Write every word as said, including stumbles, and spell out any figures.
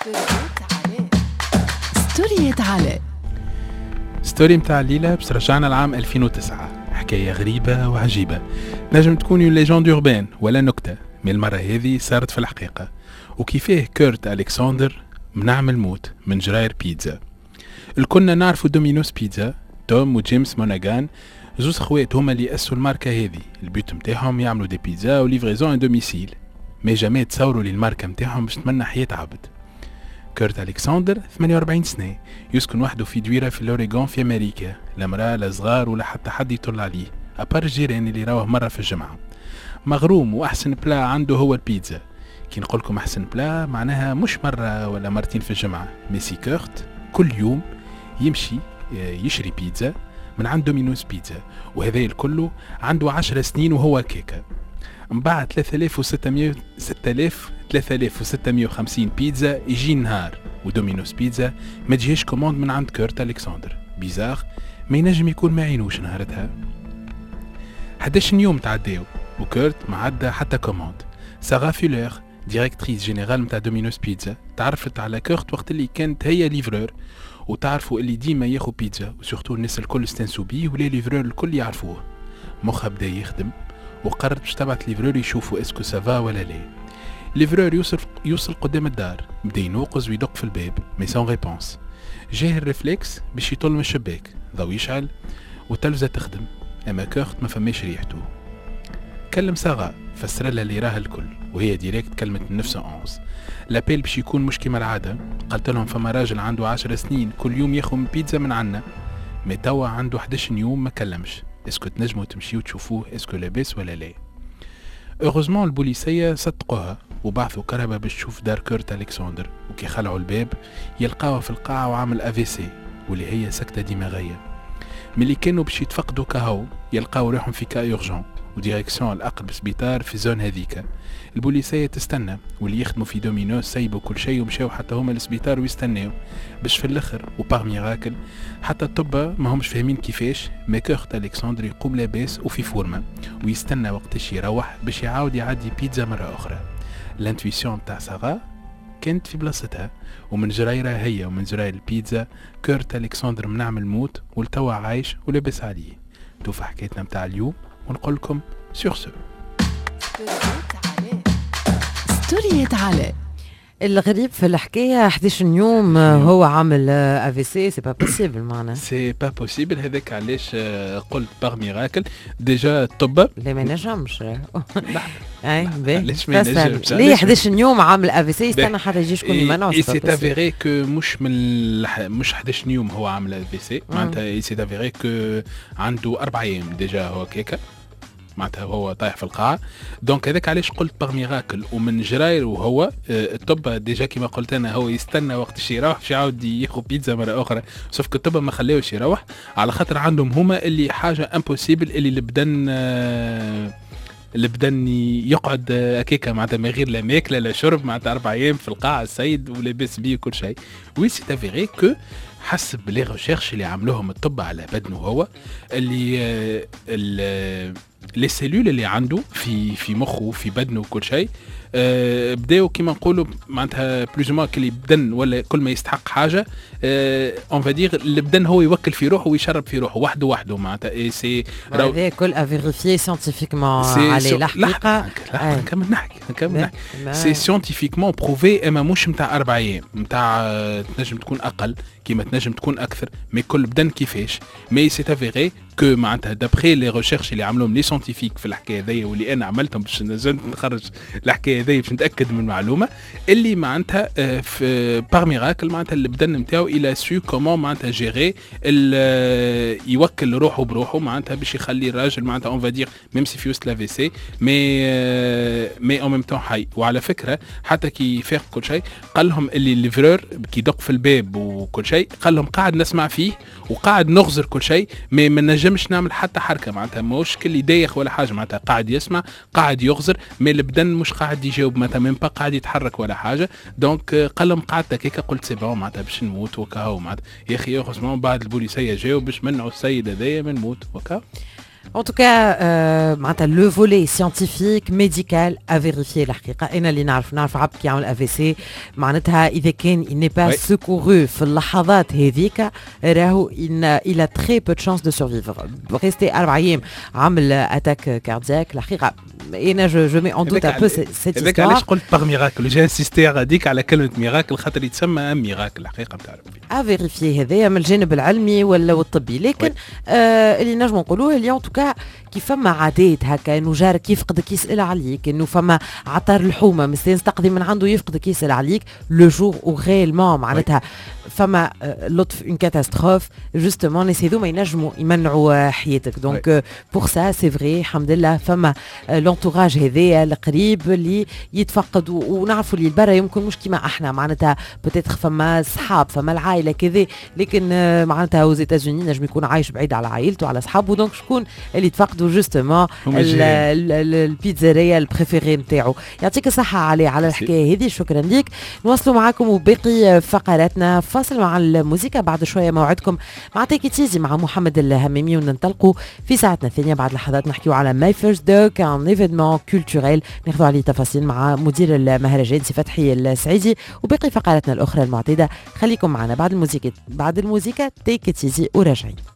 ستوريات علاء. ستوري متاع الليلة بس رجعنا العام ألفين وتسعة. حكاية غريبة وعجيبة، نجم تكون يون ليجوند أوربان ولا نكتة، من المرة هذه صارت في الحقيقة. وكيفاه كورت ألكسندر منعم الموت من جراير بيتزا. الكلنا نعرفوا دومينوس بيتزا. توم وجيمس موناغان زوز خوات هما اللي أسسوا الماركة هذه. البيوت متاعهم يعملوا دي بيتزا وليفريزون ان دوميسيل، ما جامي تصوروا لي الماركة متاعهم باش تمنى حياة عبد. كورت ألكسندر ثمانية وأربعين سنة، يسكن وحده في دويرة في الأوريغون في أمريكا، لا مرأة لا صغار ولا حتى حد يطل عليه أبار الجيران اللي راوه مرة في الجمعة. مغروم وأحسن بلا عنده هو البيتزا. كي نقولكم أحسن بلا معناها مش مرة ولا مرتين في الجمعة، ميسي كورت كل يوم يمشي يشري بيتزا من عند دومينوس بيتزا، وهذا الكل عنده عشر سنين وهو كيكا. من بعد ثلاثة آلاف وستمائة ثلاثة آلاف وستمائة وخمسين بيتزا يجي نهار ودومينوس بيتزا ما تجيش كوموند من عند كورت ألكسندر. بيزار ما ينجم يكون ما عينوش نهارتها. إحدى عشر يوم تعداو وكورت ما عدى حتى كوموند. سارا فيلر ديريكتريس جينيرال متاع دومينوس بيتزا تعرفت على كورت وقت اللي كانت هي ليفرور، وتعرفوا اللي ديما ياخو بيتزا وسورتو الناس الكل استنسوا بيه ولي ليفرور الكل يعرفوه. مخها بدا يخدم وقررت باش تبعت ليفرور يشوفوا اسكو سافا ولا لا. ليفرور يوصل يوصل قدام الدار، بدا ينوقز ويدق في الباب مي سون ريبونس. جاه الريفلكس باش يطل من الشباك، ضو يشعل والتلفزه تخدم، اما كورت ما فماش ريحته. كلم سارة فسر لها اللي راه الكل، وهي ديريكت كلمت نفسه أونز. لابيل باش يكون مش كيما العاده، قلت لهم فما راجل عنده عشر سنين كل يوم ياخذ بيتزا من عنا، مي توا عنده إحدى عشر يوم ما كلمش. اسكو تنجموا تمشيو تشوفوه اسكو لاباس ولا لا؟ اوغوزمون البوليسيه صدقوها وبعثوا كرهبه باش تشوف دار كورت ألكسندر، وكي خلعوا الباب يلقاوها في القاعه وعامل افيسي واللي هي سكته دماغيه. ملي كانوا باش يتفقدوا كهو يلقاو روحهم في كا يورجون وديريكسيون الأقرب سبيطار في الزون هذيك. البوليسية تستنى واللي يخدموا في دومينوس سيبوا كل شيء ومشاو حتى هما للسبيطار ويستناو باش في الاخر وبار ميراكل حتى الطب ما همش فاهمين كيفاش ما كورت ألكسندر يقوم لاباس وفي فورمه ويستنى وقتاش يروح باش يعاود يعدي بيتزا مرة أخرى. الانتويسيون تاع سارة كانت في بلاصتها، ومن جرايرها هي ومن جراير البيتزا كورت ألكسندر منعم الموت والتوا عايش ولابس عليه. توفى حكايتنا متاع اليوم ونقول لكم سور سو. ستوريات علاء. الغريب في الحكايه إحدى عشر يوم هو عامل افيسي، سي با بوسيبل معنا سي با بوسيبل. هذاك علاش قلت باغ ميراكل ديجا الطب لا ما نجمش. لا اي علاش ما نجمش؟ ليه إحدى عشر يوم عامل افيسي يستنى حتى يجي شكون يمنعه؟ اي سي افيري كو مش من مش إحدى عشر يوم هو عامل افيسي، معناتها اي سي افيري كو عنده أربع ايام ديجا هو كيكا معناتها هو طايح في القاعة. دونك هذاك علاش قلت باغ ميراكل ومن جراير وهو الطب ديجا كيما قلت انا هو يستنى وقت الشي يروح باش يعاود ياخذ بيتزا مرة أخرى، سوف كو الطب ما خلاوش يروح على خاطر عندهم هما اللي حاجة امبوسيبل اللي البدن البدن يقعد هكاكا معناتها ما غير لا ماكله لا شرب معناتها أربع أيام في القاعة السيد ولاباس بيه كل شيء. وي سي افيري كو حسب لي ريشيرش اللي عملوهم الطب على بدنه هو اللي لي سيلول اللي عنده في في مخه في بدنه وكل شيء أه بداو كيما نقولوا معناتها بلوز موا كل بدن ولا كل ما يستحق حاجه اون فادير البدن هو يوكل في روحه ويشرب في روحه وحده وحده معناتها اي سي هذا كل افيريفيي ساينتيفيكمون على الحقيقه. نكمل نحكي نكمل نحكي سي ساينتيفيكمون بروفي، اما مش نتاع أربع ايام، نتاع تنجم تكون اقل كيما تنجم تكون اكثر، مي كل بدن كيفاش مي سي افيري كو معناتها دابخي لي ريشيرش اللي عملوهم لي ساينتيفيك في الحكايه هذيا واللي انا عملتهم باش نخرج الحكايه هذيا باش نتاكد من المعلومه اللي معناتها في بار ميراكل معناتها البدن نتاعو الى سو كومون معناتها جيري يوكل روحه بروحه معناتها باش يخلي الراجل معناتها اون فادير ميم سي في وسط لا في سي مي مي اون ميم طون حي. وعلى فكره حتى كي فاق كل شيء قال لهم اللي الليفرور كي يدق في الباب وكل شيء قال لهم قاعد نسمع فيه وقاعد نغزر كل شيء مي ما نجمش نعمل حتى حركه معناتها مش كل يديخ ولا حاجه معناتها قاعد يسمع قاعد يغزر مي البدن مش قاعد يجاوب معناتها ميم با قاعد يتحرك ولا حاجه. دونك قال لهم قعدت هكاك قلت سي بون معناتها باش نموت وكاو معناتها يا اخي يوخزمون بعد البوليسيه جاو باش منعوا السيد هذايا من موت وكاو. En tout cas, euh, le volet scientifique, médical, à vérifier الحقيقة. أنا اللي نعرف نعرف عبد كي يعمل أ في سي معناتها إذا كان il n'est pas secouru في اللحظات هذيك راهو il a très peu de chances de survivre. Rester أربع أيام عمل أتاك كاردياك الحقيقة. أنا je je mets en doute un peu cette histoire. هذاك علاش قلت باغ ميراكل جي انسيستي غاديك على كلمة ميراكل خاطر يتسمى ميراكل الحقيقة بتاع à vérifier هذايا من الجانب العلمي ولا والطبي لكن آه اللي نجمو نقولوه اللي en tout cas كي فما عادات هكا انه جارك يفقدك يسال عليك انه فما عطار الحومه مستانس تقضي من عنده يفقدك يسال عليك لو جور او غيلمون معناتها فما لطف اون كاتاستروف جوستومون ناس هذوما ينجموا يمنعوا حياتك دونك بور سا سي فري الحمد لله فما لونتوراج هذايا القريب اللي يتفقد ونعرفوا اللي البرا يمكن مش كيما احنا معناتها بتاتخ فما صحاب فما العائله كذا لكن معناتها وز ايتازوني نجم يكون عايش بعيد على عائلته على اصحابه دونك شكون اللي تفقدوا جوستومون البيتزاريا البريفيري نتاعو. يعطيك الصحه علي على الحكايه هذه شكرا ليك. نواصلوا معكم وباقي فقراتنا فاصل مع الموسيقى بعد شويه موعدكم مع تيكي تيزي مع محمد الهميمي وننطلقوا في ساعتنا الثانيه بعد لحظات نحكيوا على ماي فيرست دو كان ايفينمون كولتوريل ناخذوا عليه تفاصيل مع مدير المهرجان سي فتحي السعيدي وباقي فقراتنا الاخرى المعتاده. خليكم معنا بعد الموسيقى بعد الموسيقى تيكي تيزي وراجعين.